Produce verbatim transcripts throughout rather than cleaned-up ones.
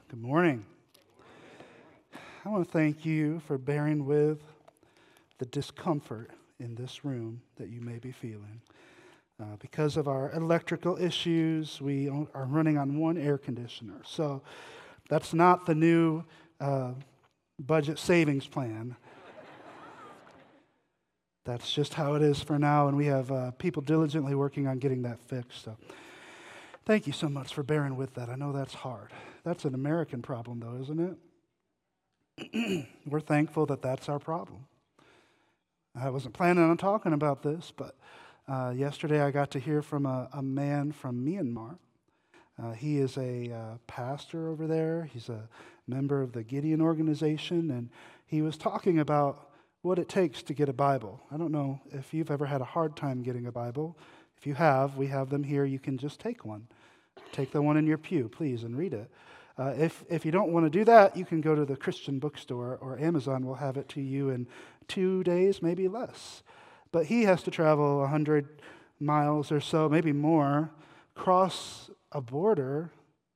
Good morning. I want to thank you for bearing with the discomfort in this room that you may be feeling. Uh, because of our electrical issues, we are running on one air conditioner. So that's not the new uh, budget savings plan. That's just how it is for now, and we have uh, people diligently working on getting that fixed. So thank you so much for bearing with that. I know that's hard. That's an American problem, though, isn't it? We're thankful that that's our problem. I wasn't planning on talking about this, but uh, yesterday I got to hear from a, a man from Myanmar. Uh, he is a uh, pastor over there. He's a member of the Gideon organization, and he was talking about what it takes to get a Bible. I don't know if you've ever had a hard time getting a Bible. If you have, we have them here. You can just take one. Take the one in your pew, please, and read it. Uh, if if you don't want to do that, you can go to the Christian bookstore, or Amazon will have it to you in two days, maybe less. But he has to travel one hundred miles or so, maybe more, cross a border,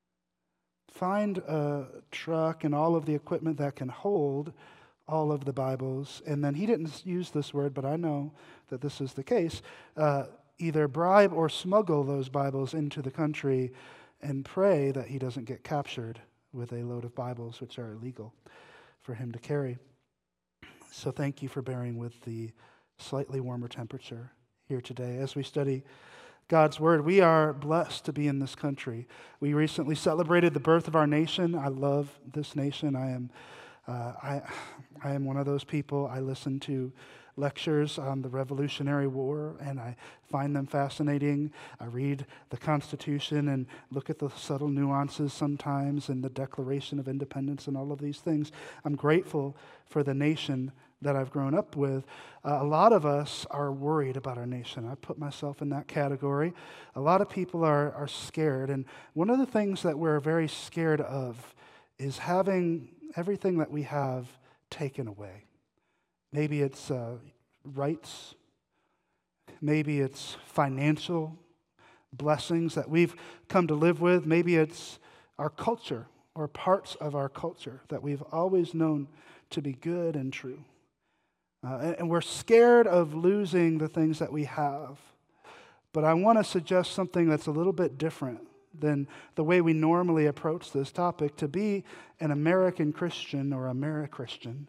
find a truck and all of the equipment that can hold all of the Bibles, and then he didn't use this word, but I know that this is the case, uh, either bribe or smuggle those Bibles into the country and pray that he doesn't get captured with a load of Bibles, which are illegal for him to carry. So thank you for bearing with the slightly warmer temperature here today as we study God's Word. We are blessed to be in this country. We recently celebrated the birth of our nation. I love this nation. I am uh, I, I am one of those people. I listen to lectures on the Revolutionary War, and I find them fascinating. I read the Constitution and look at the subtle nuances sometimes and the Declaration of Independence and all of these things. I'm grateful for the nation that I've grown up with. Uh, a lot of us are worried about our nation. I put myself in that category. A lot of people are, are scared, and one of the things that we're very scared of is having everything that we have taken away. Maybe it's uh, rights. Maybe it's financial blessings that we've come to live with. Maybe it's our culture or parts of our culture that we've always known to be good and true. Uh, and, and we're scared of losing the things that we have. But I want to suggest something that's a little bit different than the way we normally approach this topic. To be an American Christian or Ameri-Christian,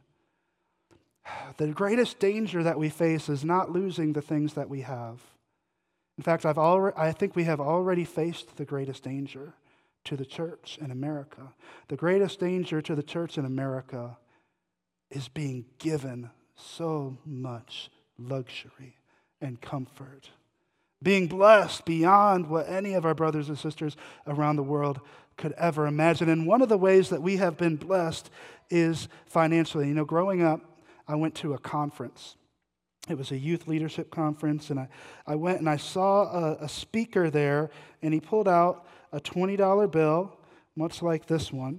the greatest danger that we face is not losing the things that we have. In fact, I've already, I think we have already faced the greatest danger to the church in America. The greatest danger to the church in America is being given so much luxury and comfort, being blessed beyond what any of our brothers and sisters around the world could ever imagine. And one of the ways that we have been blessed is financially. You know, growing up, I went to a conference. It was a youth leadership conference, and I, I went and I saw a, a speaker there, and he pulled out a twenty dollar bill, much like this one.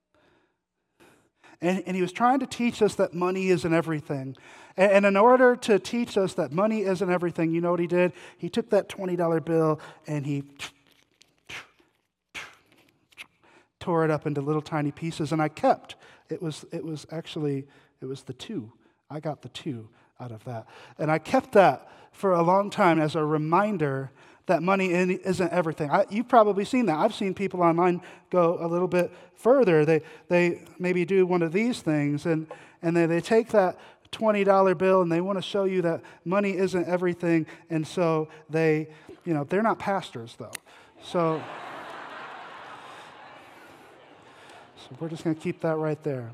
And, and he was trying to teach us that money isn't everything. And, and in order to teach us that money isn't everything, you know what he did? He took that twenty dollar bill and he tore it up into little tiny pieces, and I kept. It was, it was actually... It was the two. I got the two out of that. And I kept that for a long time as a reminder that money isn't everything. I, you've probably seen that. I've seen people online go a little bit further. They they maybe do one of these things, and, and they, they take that twenty dollar bill and they want to show you that money isn't everything. And so they, you know, they're not pastors, though. So, so we're just going to keep that right there.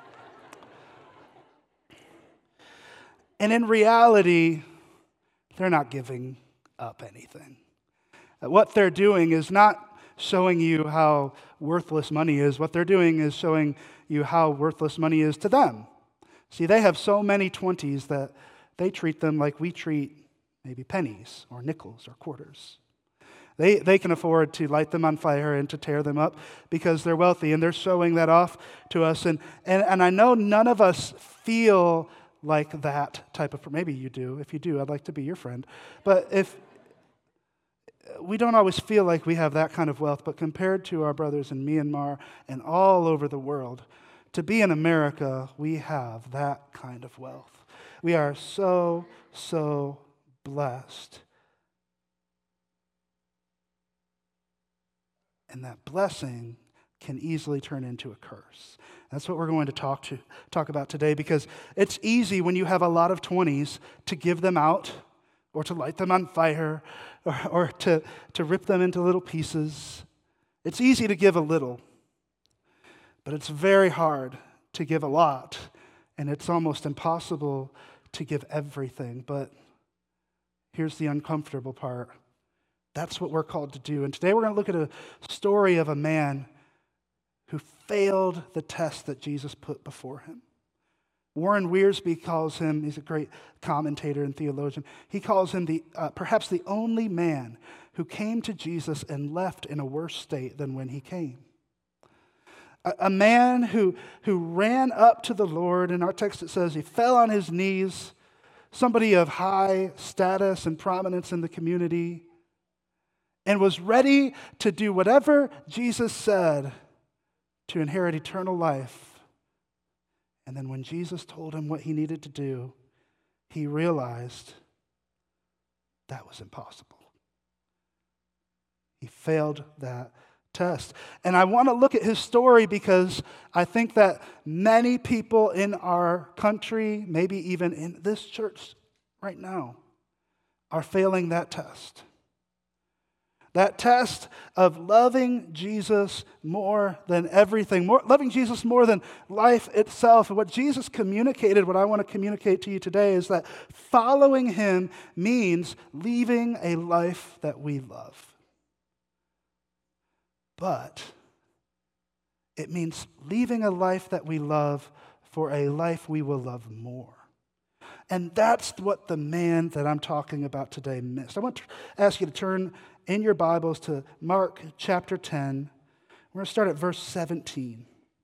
And in reality, they're not giving up anything. What they're doing is not showing you how worthless money is. What they're doing is showing you how worthless money is to them. See, they have so many twenties that they treat them like we treat maybe pennies or nickels or quarters. They, they can afford to light them on fire and to tear them up because they're wealthy, and they're showing that off to us. And, and, and I know none of us feel like that type of, maybe you do. If you do, I'd like to be your friend. But if we don't always feel like we have that kind of wealth, but compared to our brothers in Myanmar and all over the world, to be in America, we have that kind of wealth. We are so, so blessed. And that blessing can easily turn into a curse. That's what we're going to talk to talk about today, because it's easy when you have a lot of twenties to give them out or to light them on fire or, or to, to rip them into little pieces. It's easy to give a little, but it's very hard to give a lot, and it's almost impossible to give everything. But here's the uncomfortable part. That's what we're called to do. And today we're going to look at a story of a man who failed the test that Jesus put before him. Warren Wiersbe calls him, he's a great commentator and theologian, he calls him the uh, perhaps the only man who came to Jesus and left in a worse state than when he came. A, a man who, who ran up to the Lord. In our text it says he fell on his knees, somebody of high status and prominence in the community, and was ready to do whatever Jesus said to inherit eternal life. And then when Jesus told him what he needed to do, he realized that was impossible. He failed that test. And I want to look at his story because I think that many people in our country, maybe even in this church right now, are failing that test. That test of loving Jesus more than everything, more, loving Jesus more than life itself. And what Jesus communicated, what I want to communicate to you today, is that following him means leaving a life that we love. But it means leaving a life that we love for a life we will love more. And that's what the man that I'm talking about today missed. I want to ask you to turn in your Bibles to Mark chapter ten. We're going to start at verse seventeen.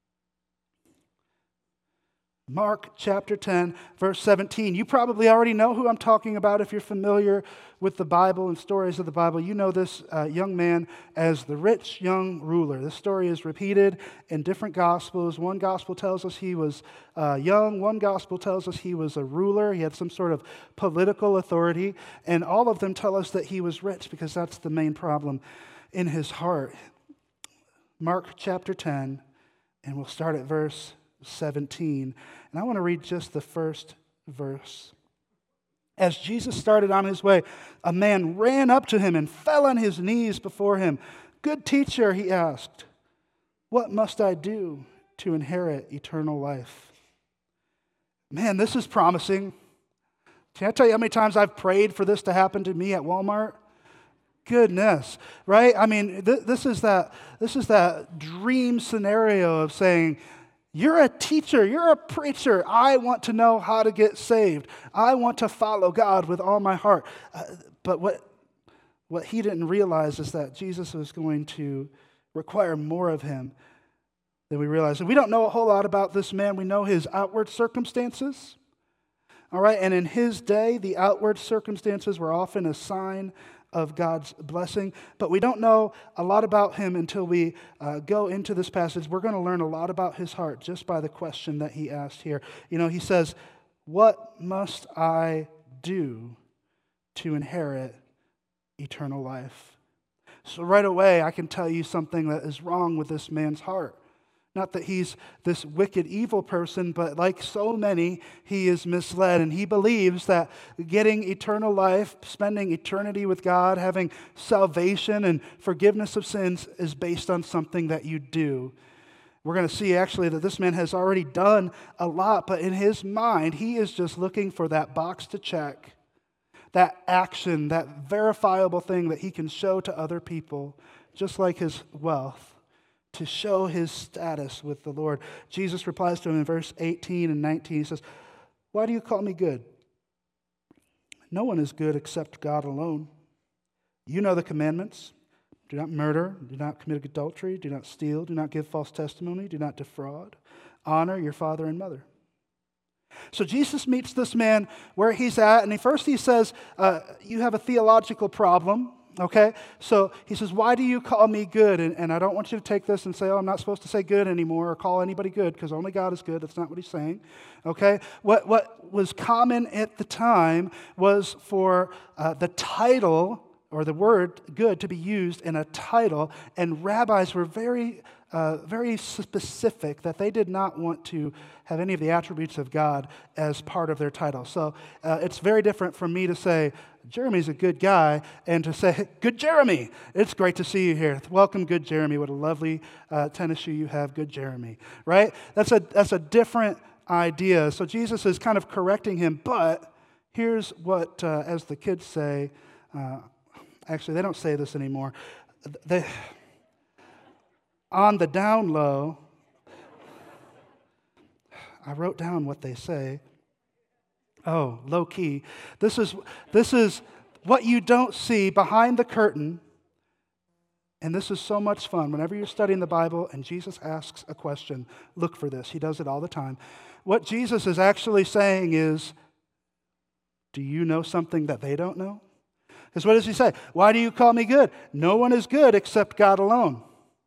Mark chapter ten, verse seventeen. You probably already know who I'm talking about if you're familiar with the Bible and stories of the Bible. You know this uh, young man as the rich young ruler. This story is repeated in different Gospels. One Gospel tells us he was uh, young. One Gospel tells us he was a ruler. He had some sort of political authority. And all of them tell us that he was rich, because that's the main problem in his heart. Mark chapter ten, and we'll start at verse seventeen. And I want to read just the first verse. As Jesus started on his way, a man ran up to him and fell on his knees before him. "Good teacher," he asked, "what must I do to inherit eternal life?" Man, this is promising. Can I tell you how many times I've prayed for this to happen to me at Walmart? Goodness, right? I mean, th- this is that this is that dream scenario of saying, you're a teacher, you're a preacher. I want to know how to get saved. I want to follow God with all my heart. Uh, but what, what he didn't realize is that Jesus was going to require more of him than we realize. And we don't know a whole lot about this man. We know his outward circumstances. All right, and in his day, the outward circumstances were often a sign of God's blessing, but we don't know a lot about him until we uh, go into this passage. We're going to learn a lot about his heart just by the question that he asked here. You know, he says, "What must I do to inherit eternal life?" So right away, I can tell you something that is wrong with this man's heart. Not that he's this wicked, evil person, but like so many, he is misled. And he believes that getting eternal life, spending eternity with God, having salvation and forgiveness of sins is based on something that you do. We're going to see actually that this man has already done a lot, but in his mind, he is just looking for that box to check, that action, that verifiable thing that he can show to other people, just like his wealth, to show his status with the Lord. Jesus replies to him in verse eighteen and nineteen. He says, "Why do you call me good? No one is good except God alone. You know the commandments. Do not murder, do not commit adultery, do not steal, do not give false testimony, do not defraud. Honor your father and mother." So Jesus meets this man where he's at, and he first he says, uh, you have a theological problem. Okay? So he says, why do you call me good? And, and I don't want you to take this and say, oh, I'm not supposed to say good anymore or call anybody good because only God is good. That's not what he's saying. Okay? What, what was common at the time was for uh, the title or the word good to be used in a title, and rabbis were very, uh, very specific that they did not want to have any of the attributes of God as part of their title. So uh, it's very different from me to say, Jeremy's a good guy, and to say, good Jeremy, it's great to see you here. Welcome, good Jeremy. What a lovely uh, tennis shoe you have, good Jeremy, right? That's a, that's a different idea. So Jesus is kind of correcting him, but here's what, uh, as the kids say, uh, actually, they don't say this anymore. They, on the down low, I wrote down what they say. Oh, low key. This is, this is what you don't see behind the curtain. And this is so much fun. Whenever you're studying the Bible and Jesus asks a question, look for this. He does it all the time. What Jesus is actually saying is, do you know something that they don't know? Because what does he say? Why do you call me good? No one is good except God alone.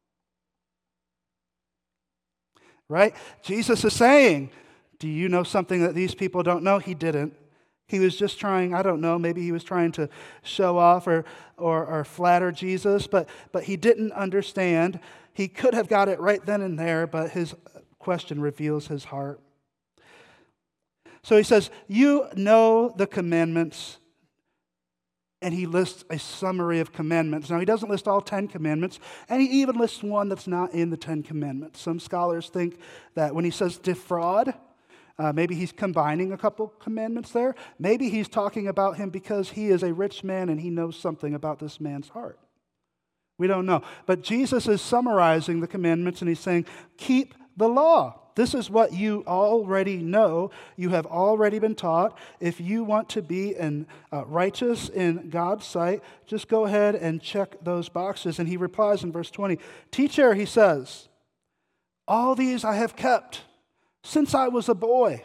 Right? Jesus is saying, do you know something that these people don't know? He didn't. He was just trying, I don't know, maybe he was trying to show off or, or, or flatter Jesus, but, but he didn't understand. He could have got it right then and there, but his question reveals his heart. So he says, you know the commandments. And he lists a summary of commandments. Now, he doesn't list all ten commandments, and he even lists one that's not in the Ten Commandments. Some scholars think that when he says defraud, uh, maybe he's combining a couple commandments there. Maybe he's talking about him because he is a rich man and he knows something about this man's heart. We don't know. But Jesus is summarizing the commandments, and he's saying, keep the law. This is what you already know. You have already been taught. If you want to be in, uh, righteous in God's sight, just go ahead and check those boxes. And he replies in verse twenty, teacher, he says, all these I have kept since I was a boy.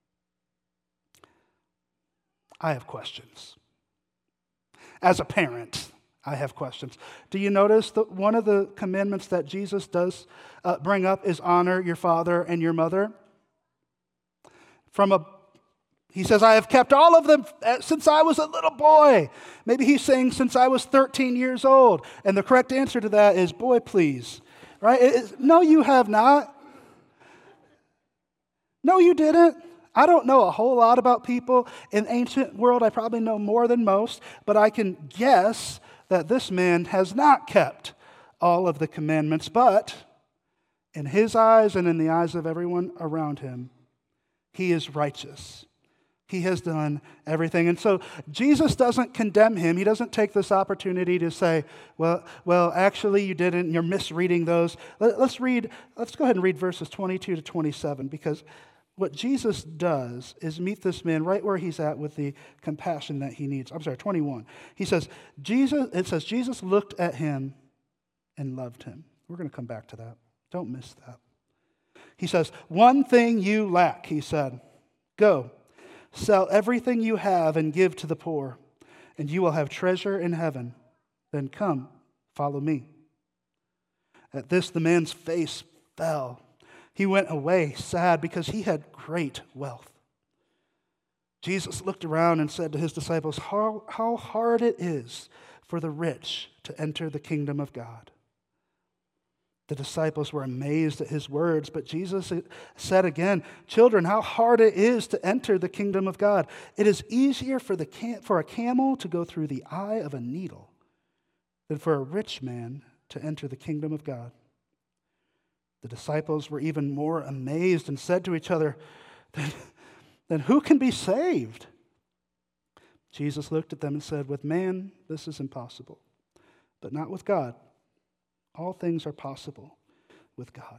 I have questions. As a parent, I have questions. Do you notice that one of the commandments that Jesus does uh, bring up is honor your father and your mother? From a, he says, I have kept all of them since I was a little boy. Maybe he's saying since I was thirteen years old. And the correct answer to that is, boy, please. Right? It is, no, you have not. No, you didn't. I don't know a whole lot about people in the ancient world. I probably know more than most, but I can guess that this man has not kept all of the commandments, but in his eyes and in the eyes of everyone around him, he is righteous. He has done everything. And so Jesus doesn't condemn him. He doesn't take this opportunity to say, well, well, actually you didn't, and you're misreading those. Let's read, let's go ahead and read verses twenty-two to twenty-seven, because what Jesus does is meet this man right where he's at with the compassion that he needs. I'm sorry, twenty-one. He says, Jesus, it says, Jesus looked at him and loved him. We're going to come back to that. Don't miss that. He says, one thing you lack, he said. Go, sell everything you have and give to the poor, and you will have treasure in heaven. Then come, follow me. At this, the man's face fell. He went away sad because he had great wealth. Jesus looked around and said to his disciples, how, how hard it is for the rich to enter the kingdom of God. The disciples were amazed at his words, but Jesus said again, children, how hard it is to enter the kingdom of God. It is easier for, the cam- for a camel to go through the eye of a needle than for a rich man to enter the kingdom of God. The disciples were even more amazed and said to each other, then, then who can be saved? Jesus looked at them and said, with man, this is impossible, but not with God. All things are possible with God.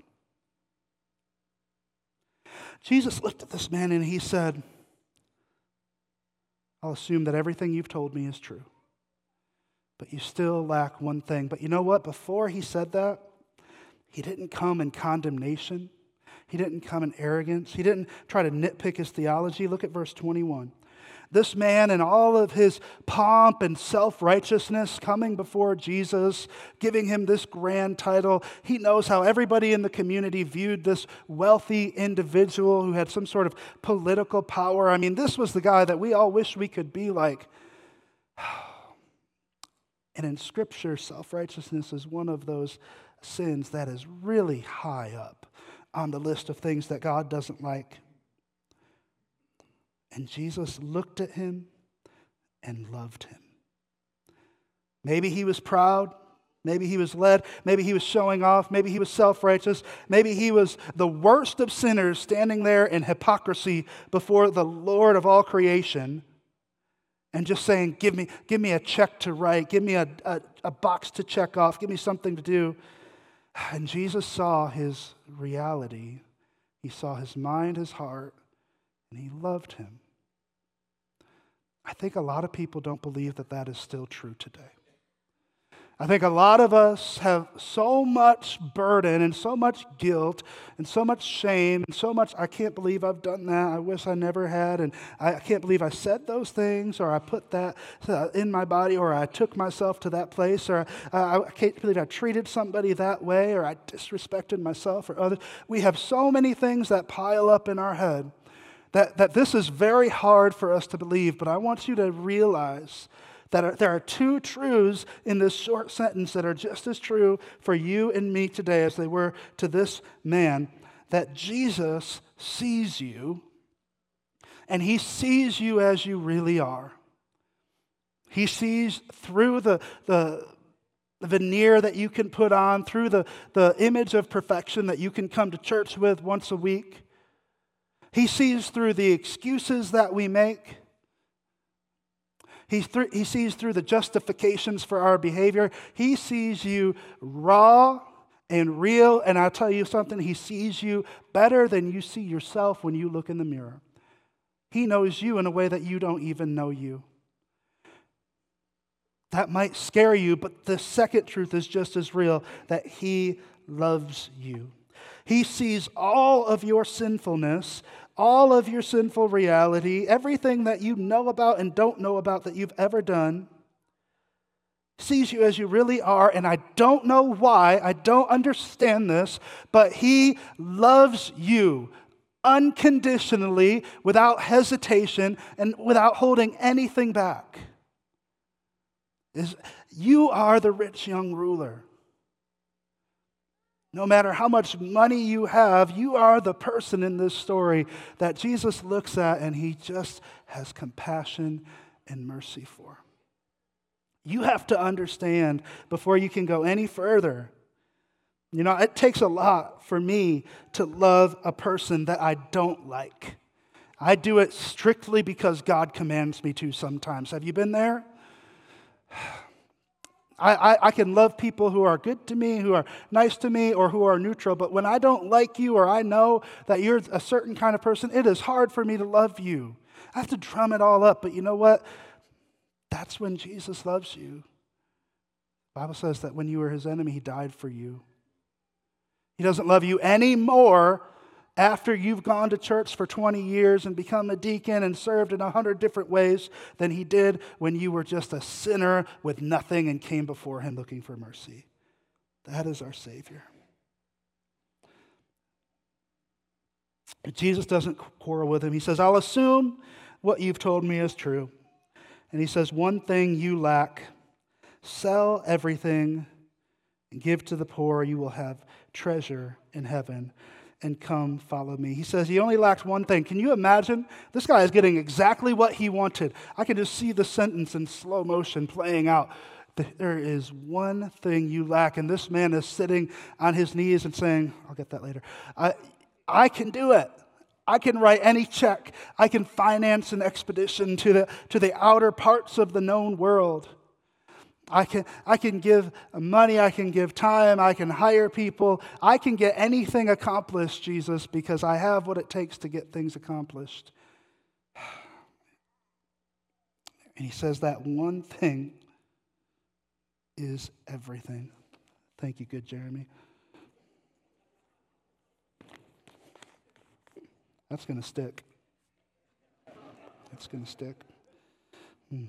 Jesus looked at this man and he said, I'll assume that everything you've told me is true, but you still lack one thing. But you know what? Before he said that, he didn't come in condemnation. He didn't come in arrogance. He didn't try to nitpick his theology. Look at verse twenty-one. This man and all of his pomp and self-righteousness coming before Jesus, giving him this grand title. He knows how everybody in the community viewed this wealthy individual who had some sort of political power. I mean, this was the guy that we all wish we could be like. And in Scripture, self-righteousness is one of those sins that is really high up on the list of things that God doesn't like. And Jesus looked at him and loved him. Maybe he was proud. Maybe he was led. Maybe he was showing off. Maybe he was self-righteous. Maybe he was the worst of sinners standing there in hypocrisy before the Lord of all creation and just saying, give me, give me a check to write. Give me a, a, a box to check off. Give me something to do. And Jesus saw his reality. He saw his mind, his heart, and he loved him. I think a lot of people don't believe that that is still true today. I think a lot of us have so much burden and so much guilt and so much shame and so much, I can't believe I've done that. I wish I never had. And I can't believe I said those things, or I put that in my body, or I took myself to that place, or I can't believe I treated somebody that way, or I disrespected myself or others. We have so many things that pile up in our head that, that this is very hard for us to believe. But I want you to realize that are, there are two truths in this short sentence that are just as true for you and me today as they were to this man, that Jesus sees you, and he sees you as you really are. He sees through the, the, the veneer that you can put on, through the, the image of perfection that you can come to church with once a week. He sees through the excuses that we make. He, th- he sees through the justifications for our behavior. He sees you raw and real. And I'll tell you something, he sees you better than you see yourself when you look in the mirror. He knows you in a way that you don't even know you. That might scare you, but the second truth is just as real, that he loves you. He sees all of your sinfulness, all of your sinful reality, everything that you know about and don't know about that you've ever done, sees you as you really are. And I don't know why, I don't understand this, but he loves you unconditionally, without hesitation, and without holding anything back. Is you are the rich young ruler. No matter how much money you have, you are the person in this story that Jesus looks at and he just has compassion and mercy for. You have to understand before you can go any further. You know, it takes a lot for me to love a person that I don't like. I do it strictly because God commands me to sometimes. Have you been there? I, I, I can love people who are good to me, who are nice to me, or who are neutral. But when I don't like you, or I know that you're a certain kind of person, it is hard for me to love you. I have to drum it all up. But you know what? That's when Jesus loves you. The Bible says that when you were his enemy, he died for you. He doesn't love you anymore after you've gone to church for twenty years and become a deacon and served in a hundred different ways than he did when you were just a sinner with nothing and came before him looking for mercy. That is our Savior. But Jesus doesn't quarrel with him. He says, I'll assume what you've told me is true. And he says, one thing you lack, sell everything and give to the poor. You will have treasure in heaven. And come follow me. He says he only lacks one thing. Can you imagine? This guy is getting exactly what he wanted. I can just see the sentence in slow motion playing out. There is one thing you lack. And this man is sitting on his knees and saying, I'll get that later. I, I can do it. I can write any check. I can finance an expedition to the, to the outer parts of the known world. I can, I can give money, I can give time, I can hire people. I can get anything accomplished, Jesus, because I have what it takes to get things accomplished. And he says that one thing is everything. Thank you, good Jeremy. That's going to stick. That's going to stick. Hmm.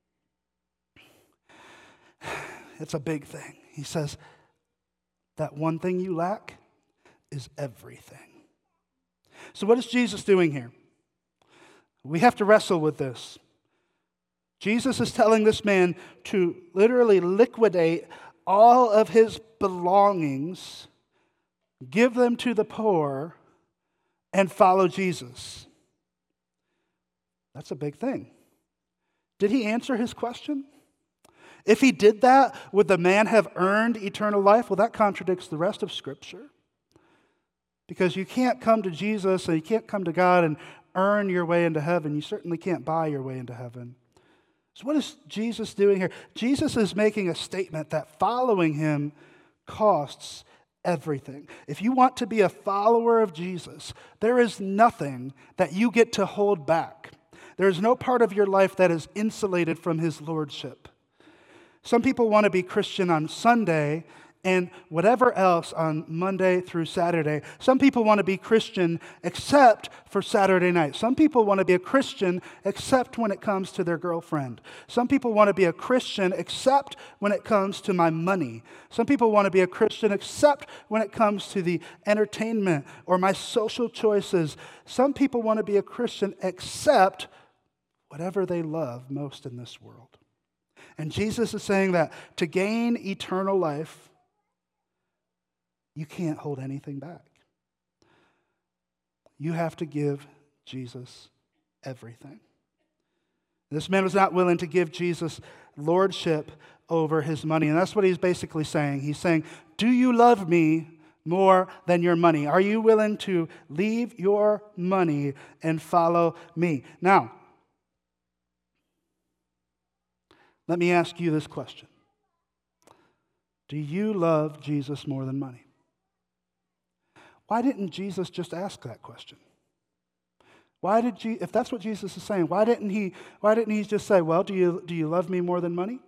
It's a big thing. He says, that one thing you lack is everything. So what is Jesus doing here? We have to wrestle with this. Jesus is telling this man to literally liquidate all of his belongings, give them to the poor, and follow Jesus. That's a big thing. Did he answer his question? If he did that, would the man have earned eternal life? Well, that contradicts the rest of Scripture. Because you can't come to Jesus and you can't come to God and earn your way into heaven. You certainly can't buy your way into heaven. So what is Jesus doing here? Jesus is making a statement that following him costs everything. If you want to be a follower of Jesus, there is nothing that you get to hold back. There is no part of your life that is insulated from his lordship. Some people want to be Christian on Sunday and whatever else on Monday through Saturday. Some people want to be Christian except for Saturday night. Some people want to be a Christian except when it comes to their girlfriend. Some people want to be a Christian except when it comes to my money. Some people want to be a Christian except when it comes to the entertainment or my social choices. Some people want to be a Christian except whatever they love most in this world. And Jesus is saying that to gain eternal life, you can't hold anything back. You have to give Jesus everything. This man was not willing to give Jesus lordship over his money. And that's what he's basically saying. He's saying, do you love me more than your money? Are you willing to leave your money and follow me? Now, let me ask you this question. Do you love Jesus more than money? Why didn't Jesus just ask that question? Why did Je- if that's what Jesus is saying, why didn't he why didn't he just say, well, do you do you love me more than money?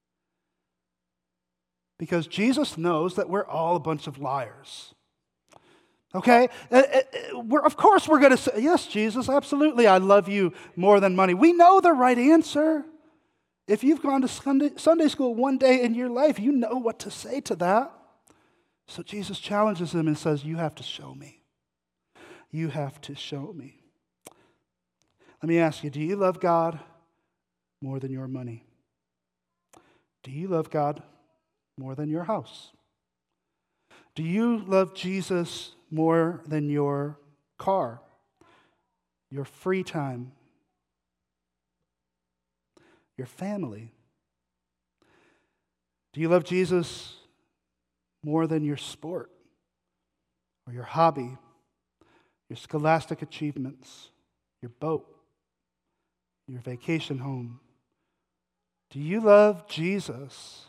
Because Jesus knows that we're all a bunch of liars. Okay? Uh, uh, we're, of course we're going to say, yes, Jesus, absolutely, I love you more than money. We know the right answer. If you've gone to Sunday, Sunday school one day in your life, you know what to say to that. So Jesus challenges him and says, you have to show me. You have to show me. Let me ask you, do you love God more than your money? Do you love God more than your house? Do you love Jesus more than your car, your free time, your family? Do you love Jesus more than your sport or your hobby, your scholastic achievements, your boat, your vacation home? Do you love Jesus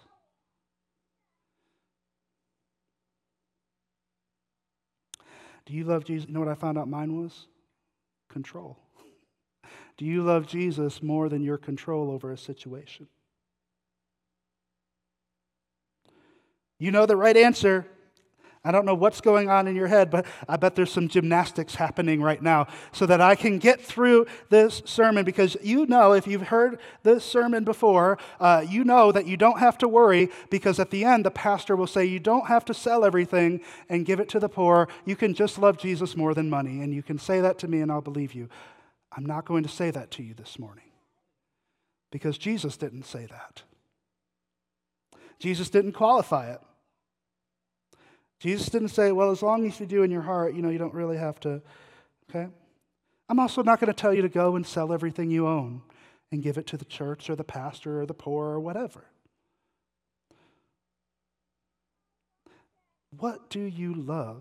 Do you love Jesus? You know what I found out mine was? Control. Do you love Jesus more than your control over a situation? You know the right answer. I don't know what's going on in your head, but I bet there's some gymnastics happening right now so that I can get through this sermon, because you know, if you've heard this sermon before, uh, you know that you don't have to worry, because at the end the pastor will say you don't have to sell everything and give it to the poor. You can just love Jesus more than money, and you can say that to me and I'll believe you. I'm not going to say that to you this morning, because Jesus didn't say that. Jesus didn't qualify it. Jesus didn't say, well, as long as you do in your heart, you know, you don't really have to, okay? I'm also not going to tell you to go and sell everything you own and give it to the church or the pastor or the poor or whatever. What do you love?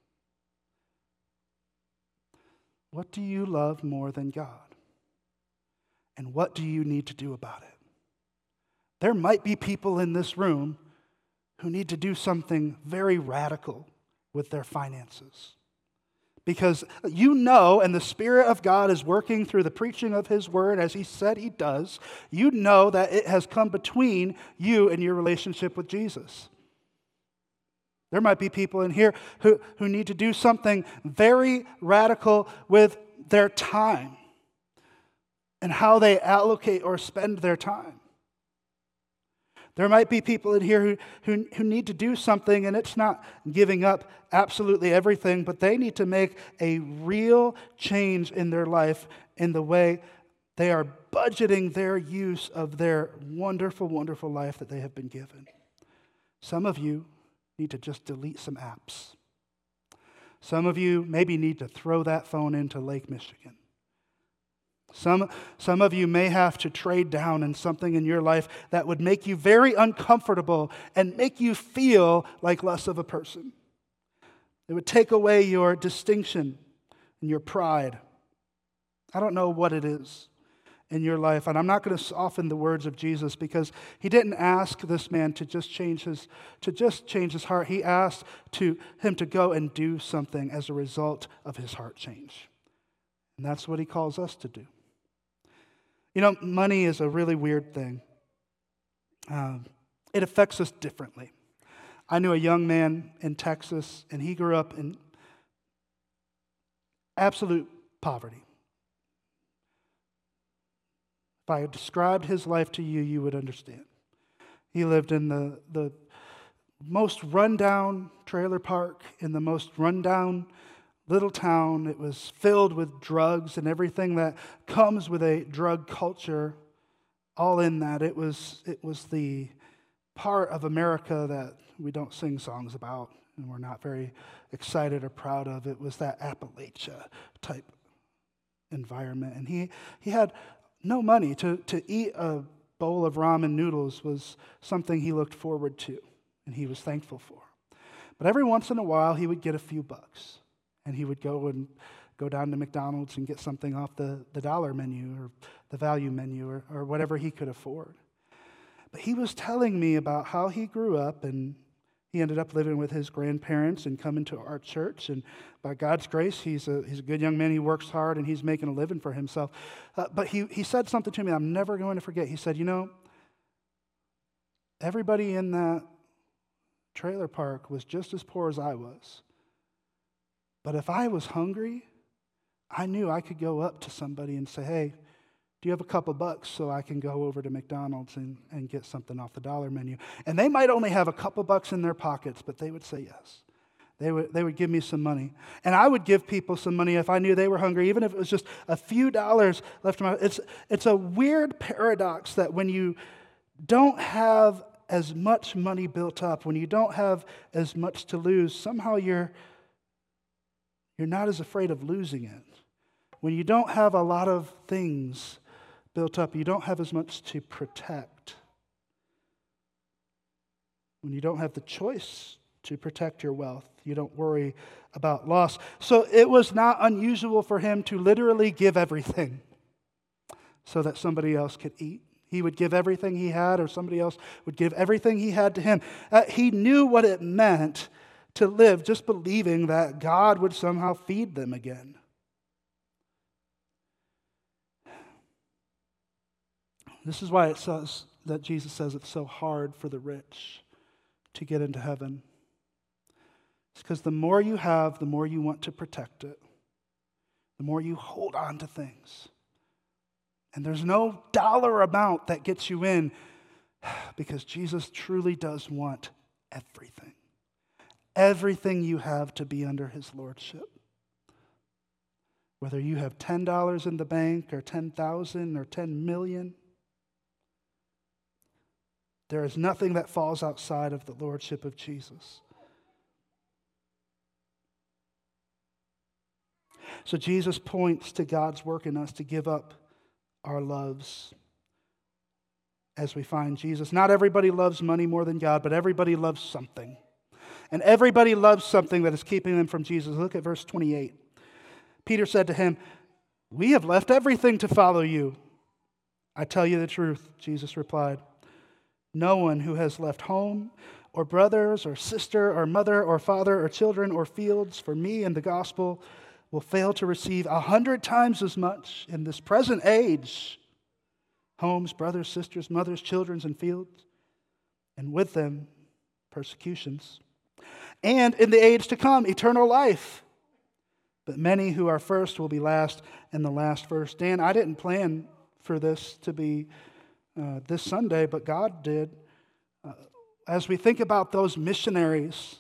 What do you love more than God? And what do you need to do about it? There might be people in this room who need to do something very radical with their finances. Because you know, and the Spirit of God is working through the preaching of His Word, as He said He does, you know that it has come between you and your relationship with Jesus. There might be people in here who, who need to do something very radical with their time. and how they allocate or spend their time. There might be people in here who, who, who need to do something, and it's not giving up absolutely everything, but they need to make a real change in their life in the way they are budgeting their use of their wonderful, wonderful life that they have been given. Some of you need to just delete some apps. Some of you maybe need to throw that phone into Lake Michigan. Some, some of you may have to trade down in something in your life that would make you very uncomfortable and make you feel like less of a person. It would take away your distinction and your pride. I don't know what it is in your life, and I'm not going to soften the words of Jesus, because he didn't ask this man to just change his to just change his heart. He asked to him to go and do something as a result of his heart change. And that's what he calls us to do. You know, money is a really weird thing. Um, it affects us differently. I knew a young man in Texas, and he grew up in absolute poverty. If I had described his life to you, you would understand. He lived in the, the most rundown trailer park in the most rundown little town. It was filled with drugs and everything that comes with a drug culture, all in that. It was, it was the part of America that we don't sing songs about and we're not very excited or proud of. It was that Appalachia type environment. And he, he had no money. To, to eat a bowl of ramen noodles was something he looked forward to and he was thankful for. But every once in a while, he would get a few bucks. And he would go and go down to McDonald's and get something off the, the dollar menu or the value menu or, or whatever he could afford. But he was telling me about how he grew up, and he ended up living with his grandparents and coming to our church. And by God's grace, he's a, he's a good young man. He works hard, and he's making a living for himself. Uh, but he, he said something to me I'm never going to forget. He said, you know, everybody in that trailer park was just as poor as I was. But if I was hungry, I knew I could go up to somebody and say, hey, do you have a couple bucks so I can go over to McDonald's and, and get something off the dollar menu? And they might only have a couple bucks in their pockets, but they would say yes. They would, they would give me some money. And I would give people some money if I knew they were hungry, even if it was just a few dollars left in my... It's, it's a weird paradox that when you don't have as much money built up, when you don't have as much to lose, somehow you're... You're not as afraid of losing it. When you don't have a lot of things built up, you don't have as much to protect. When you don't have the choice to protect your wealth, you don't worry about loss. So it was not unusual for him to literally give everything so that somebody else could eat. He would give everything he had, or somebody else would give everything he had to him. Uh, he knew what it meant to live just believing that God would somehow feed them again. This is why it says that Jesus says it's so hard for the rich to get into heaven. It's because the more you have, the more you want to protect it. The more you hold on to things. And there's no dollar amount that gets you in, because Jesus truly does want everything. Everything you have to be under his lordship. Whether you have ten dollars in the bank or ten thousand or ten million, there is nothing that falls outside of the lordship of Jesus. So Jesus points to God's work in us to give up our loves as we find Jesus. Not everybody loves money more than God, but everybody loves something. And everybody loves something that is keeping them from Jesus. Look at verse twenty-eight. Peter said to him, we have left everything to follow you. I tell you the truth, Jesus replied. No one who has left home or brothers or sister or mother or father or children or fields for me and the gospel will fail to receive a hundred times as much in this present age. Homes, brothers, sisters, mothers, children, and fields, and with them persecutions. And in the age to come, eternal life. But many who are first will be last, and the last first. Dan, I didn't plan for this to be uh, this Sunday, but God did. Uh, as we think about those missionaries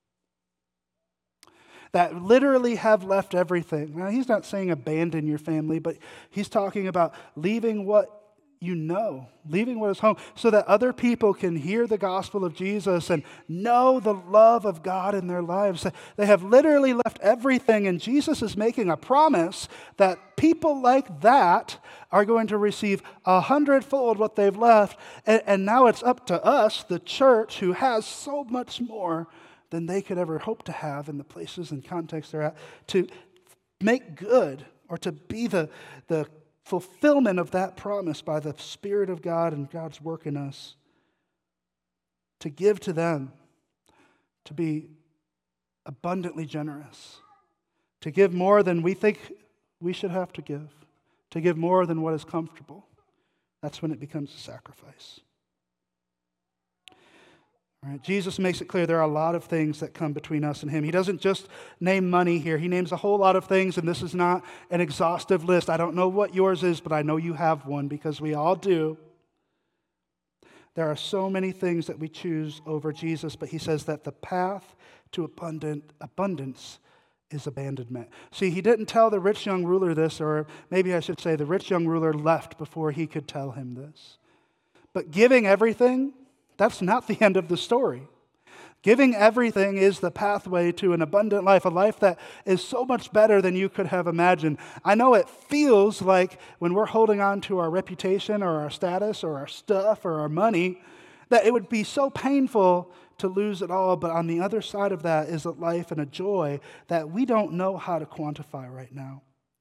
that literally have left everything. Now, he's not saying abandon your family, but he's talking about leaving what you know, leaving what is home, so that other people can hear the gospel of Jesus and know the love of God in their lives. They have literally left everything, and Jesus is making a promise that people like that are going to receive a hundredfold what they've left, and, and now it's up to us, the church, who has so much more than they could ever hope to have in the places and contexts they're at, to make good or to be the, the fulfillment of that promise by the Spirit of God and God's work in us, to give to them, to be abundantly generous, to give more than we think we should have to give, to give more than what is comfortable. That's when it becomes a sacrifice. All right, Jesus makes it clear there are a lot of things that come between us and him. He doesn't just name money here. He names a whole lot of things, and this is not an exhaustive list. I don't know what yours is, but I know you have one because we all do. There are so many things that we choose over Jesus, but he says that the path to abundant abundance is abandonment. See, he didn't tell the rich young ruler this, or maybe I should say the rich young ruler left before he could tell him this. But giving everything, that's not the end of the story. Giving everything is the pathway to an abundant life, a life that is so much better than you could have imagined. I know it feels like when we're holding on to our reputation or our status or our stuff or our money, that it would be so painful to lose it all, but on the other side of that is a life and a joy that we don't know how to quantify right now.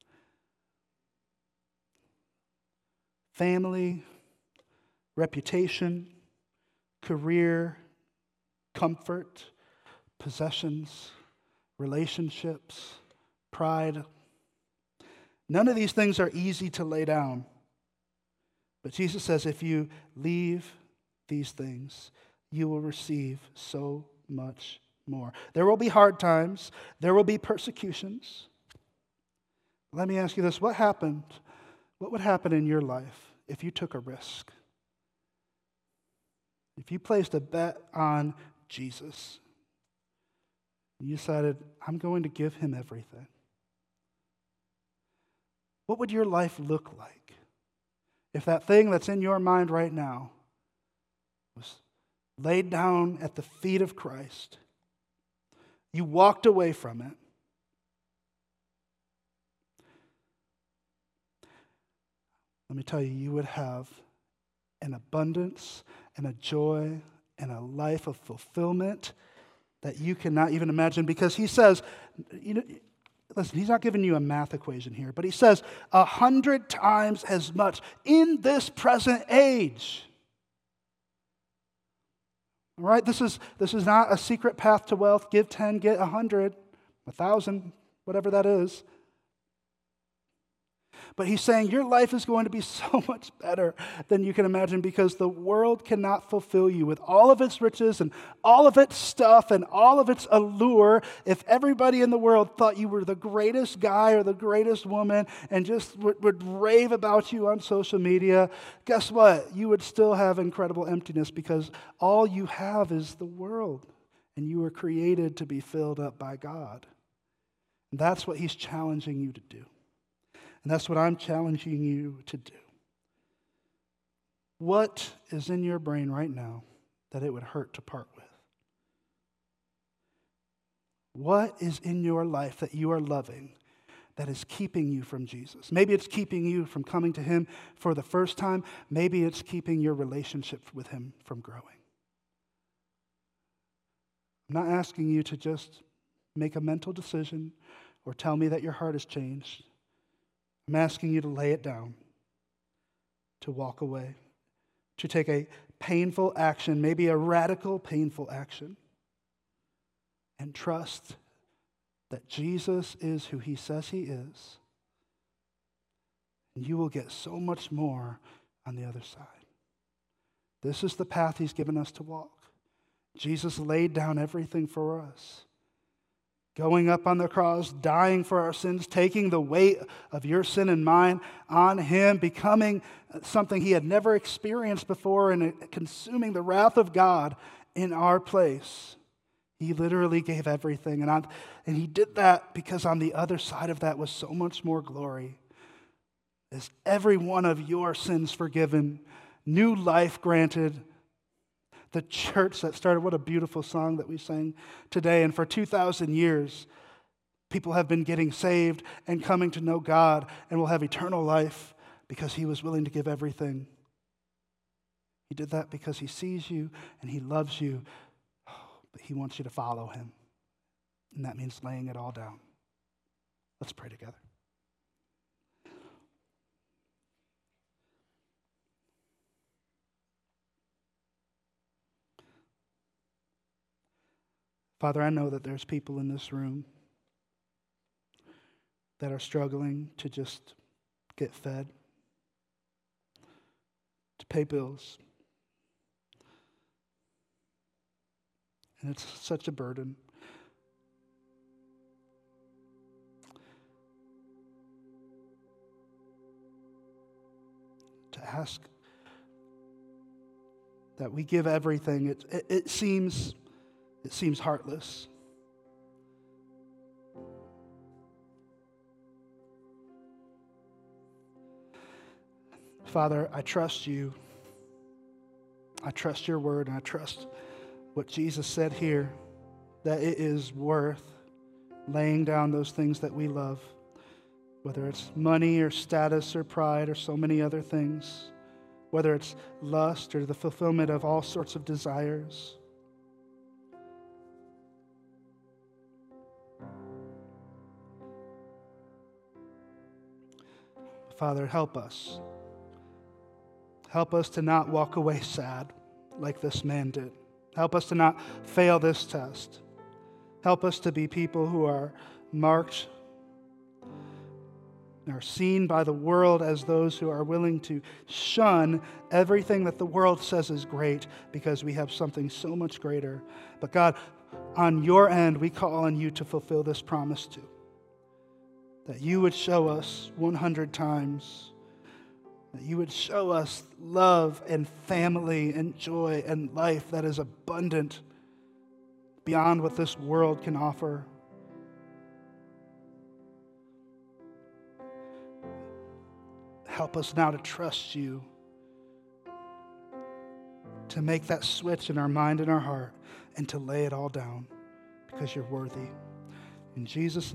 Family, reputation, career, comfort, possessions, relationships, pride. None of these things are easy to lay down. But Jesus says if you leave these things, you will receive so much more. There will be hard times. There will be persecutions. Let me ask you this. What happened? What would happen in your life if you took a risk? If you placed a bet on Jesus, you decided, I'm going to give him everything. What would your life look like if that thing that's in your mind right now was laid down at the feet of Christ? You walked away from it. Let me tell you, you would have an abundance and a joy and a life of fulfillment that you cannot even imagine, because he says, you know, listen, he's not giving you a math equation here, but he says a hundred times as much in this present age. All right, this is this is not a secret path to wealth. Give ten, get a hundred, a thousand, whatever that is. But he's saying your life is going to be so much better than you can imagine, because the world cannot fulfill you with all of its riches and all of its stuff and all of its allure. If everybody in the world thought you were the greatest guy or the greatest woman and just would, would rave about you on social media, guess what? You would still have incredible emptiness, because all you have is the world, and you were created to be filled up by God. And that's what he's challenging you to do. And that's what I'm challenging you to do. What is in your brain right now that it would hurt to part with? What is in your life that you are loving that is keeping you from Jesus? Maybe it's keeping you from coming to him for the first time. Maybe it's keeping your relationship with him from growing. I'm not asking you to just make a mental decision or tell me that your heart has changed. I'm asking you to lay it down, to walk away, to take a painful action, maybe a radical, painful action, and trust that Jesus is who he says he is, and you will get so much more on the other side. This is the path he's given us to walk. Jesus laid down everything for us. going up on the cross, dying for our sins, taking the weight of your sin and mine on him, becoming something he had never experienced before and consuming the wrath of God in our place. He literally gave everything. And, on, and he did that because on the other side of that was so much more glory. Is every one of your sins forgiven, new life granted. The church that started, what a beautiful song that we sang today. And for two thousand years, people have been getting saved and coming to know God and will have eternal life because he was willing to give everything. He did that because he sees you and he loves you, but he wants you to follow him. And that means laying it all down. Let's pray together. Father, I know that there's people in this room that are struggling to just get fed, to pay bills. And it's such a burden. To ask that we give everything, it, it, it seems... It seems heartless. Father, I trust you. I trust your word, and I trust what Jesus said here, that it is worth laying down those things that we love, whether it's money or status or pride or so many other things, whether it's lust or the fulfillment of all sorts of desires. Father, help us. Help us to not walk away sad like this man did. Help us to not fail this test. Help us to be people who are marked, are seen by the world as those who are willing to shun everything that the world says is great because we have something so much greater. But God, on your end, we call on you to fulfill this promise too. That you would show us one hundred times, that you would show us love and family and joy and life that is abundant beyond what this world can offer. Help us now to trust you, to make that switch in our mind and our heart, and to lay it all down because you're worthy. In Jesus' name.